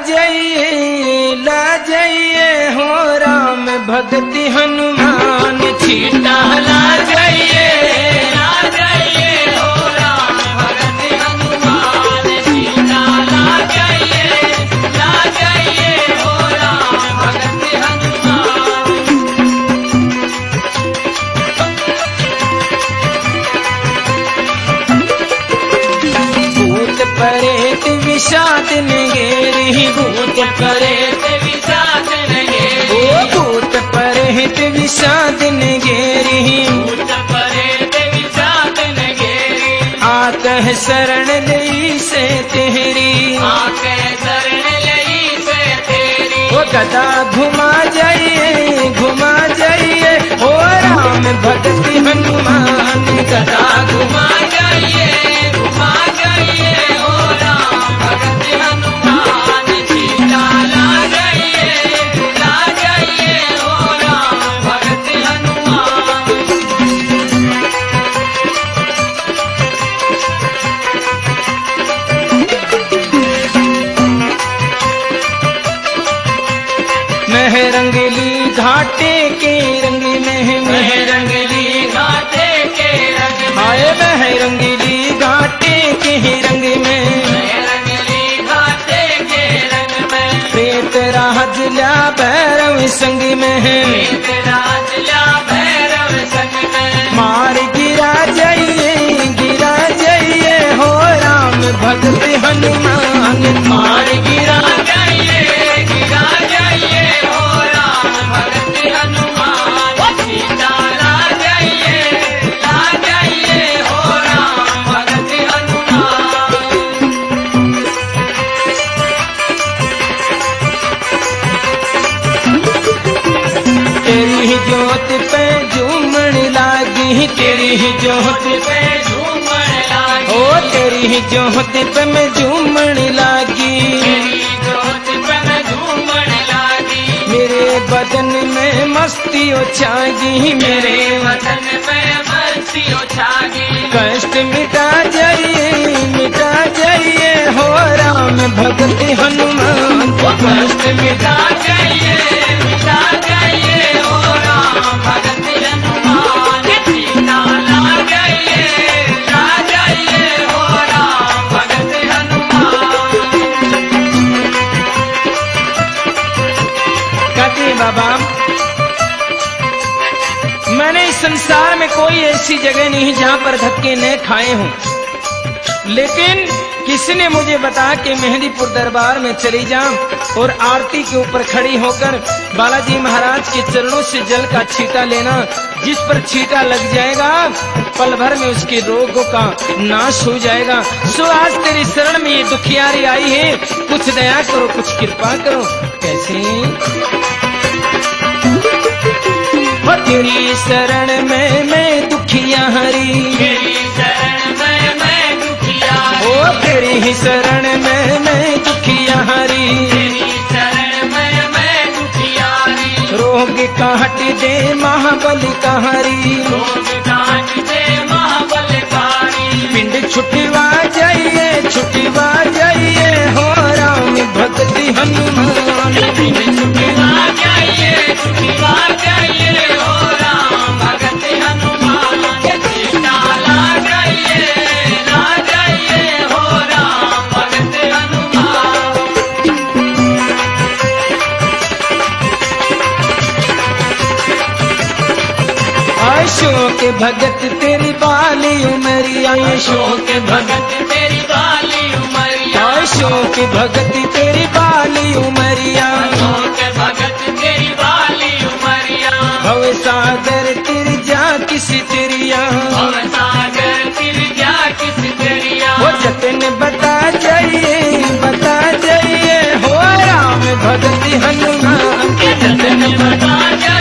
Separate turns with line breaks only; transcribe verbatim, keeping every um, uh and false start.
जाइए ला जाइए हो राम भगति हनुमान छीटा ला जाइए ला जाइए हो राम भगति हनुमान छीटा ला जाइए ला जाइए हो राम भगति हनुमान। भूत प्रेत विषाद नगेरी भूत प्रेत विषाद नगेरी भूत प्रेत विषाद नगेरी भूत प्रेत विषाद नगेरी आकह शरण लई से तेरी आकह शरण लई से तेरी वो गदा घुमा जाइए घुमा जाइए हो राम भगति हनुमान गदा घुमा जाइए घुमा जाइए हो राम भगति हनुमान छीटा ला जाइए ला जाइए हो राम भगति हनुमान। मह रंगली घाटे के रंग में मह रंगली घाटे के रंग आए मह रंगली घाटे के रंग में रंगली घाटे के रंग में प्रेत राज ला भैरव संग में प्रेत राज ला भैरव संग में मार गिरा जाइए गिरा जाइए हो राम भगति हनुमान मार गिरा जाइए गिरा जाइए हो राम भगति हनुमान छीटा ला जाइए ला जाइए हो राम भगति हनुमान। तेरी ही ज्योत पे झूमण लागी तेरी ही ज्योत पे झूमण लागी ओ तेरी ही ज्योत पे मैं झूमण लागी तेरी ज्योत पे मैं झूमण लागी मेरे बदन में मस्ती छागी मेरे बदन में मस्ती छागी कष्ट मिटा जाइए मिटा जाइए हो राम भगति हनुमान कष्ट मिटा जाइए मिटा जाइए हो राम भगति हनुमान छीटा ला जाइए ला जाइए हो राम भगति हनुमान। कहते बाबा मैंने इस संसार में कोई ऐसी जगह नहीं जहां पर धक्के न खाए हों, लेकिन किसी ने मुझे बताया कि मेहंदीपुर दरबार में चली जाऊं और आरती के ऊपर खड़ी होकर बालाजी महाराज के चरणों से जल का छींटा लेना, जिस पर छींटा लग जाएगा पल भर में उसके रोगों का नाश हो जाएगा। सो आज तेरी शरण में ये दुखियारी आई है, कुछ दया करो कुछ कृपा करो। कैसे तेरी शरण में मैं दुखिया हरी तेरी शरण में मैं दुखिया ओ तेरी ही शरण में मैं दुखिया हरी तेरी शरण में मैं दुखिया हरी रोग काट दे महाबल हरी रोग काट दे महाबल हरी पिंड छुटवा जाइए छुटवा जाइए हो राम भक्ति हनुमान पिंड छुटवा जाइए छुटवा जाइए हो राम भगति हनुमान छीटा ला जाइए ला जाइए हो राम भगति हनुमान। अशोक भगत तेरी बाली उमरिया अशोक भगत तेरी बाली उमरिया अशोक भगत तेरी बाली उमरिया अशोक भगत तेरी बाली उमरिया भव सागर तिर जा किसी तेरिया भव सागर तिर जा किसी तेरिया वो जतन बता जाइए बता जाइए हो राम भगति हनुमान जतन बता जाइए